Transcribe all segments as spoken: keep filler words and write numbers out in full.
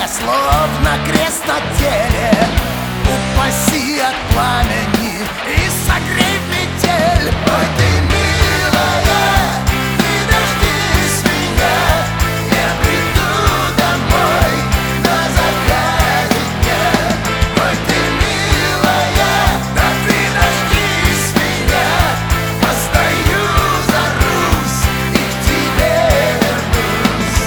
словно крест на теле. Упаси от пламени и согрей в метель. Ой, ты милая, ты дождись меня, я приду домой на закате дня. Ой, ты милая, да ты дождись меня, постою, зарвусь и к тебе вернусь.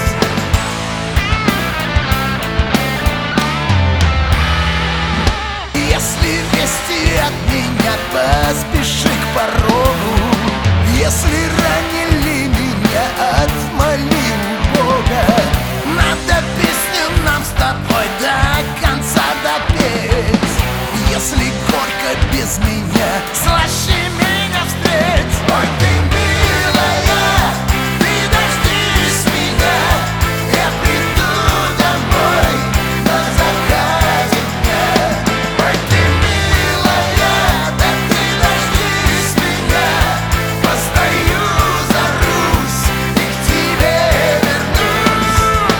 Если вести от меня, поспеши к порогу. Если ранили меня, отмоли у Бога. Надо песню нам с тобой до конца допеть. Если горько без меня, слаще меня встреть. Ой, ты милая, ты дождись меня, я приду домой на закате дня. Ой, ты милая, да ты дождись меня, постою, зарвусь и к тебе вернусь.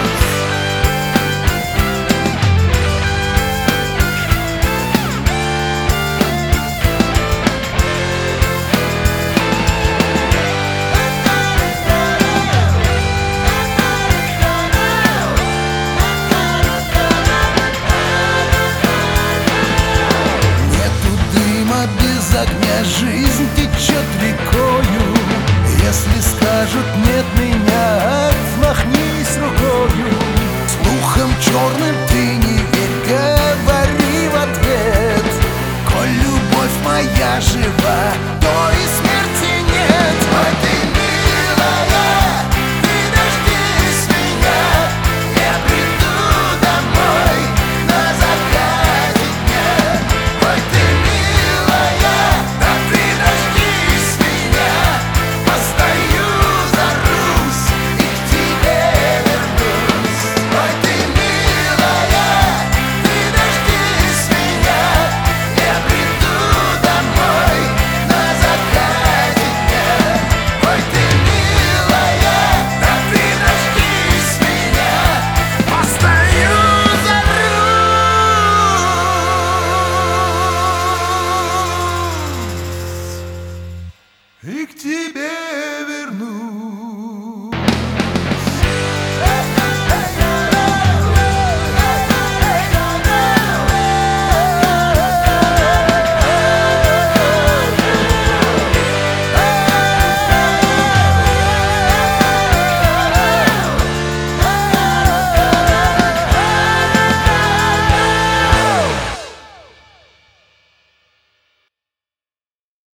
Нету дыма без огня, жизнь течет рекою. Если скажут нет меня, отмахнись рукою. Слухом черным ты не верь, говори в ответ. Коль любовь моя жива, то и смерти нет. Ой, ты милая, ты дождись меня, я приду домой на закате дня. Ой, ты милая, да ты дождись меня, постою, зарвусь и к тебе вернусь. Ой, ты милая, ты дождись меня, я приду домой на закате дня. Ой, ты милая, да ты дождись меня, постою, зарвусь и к тебе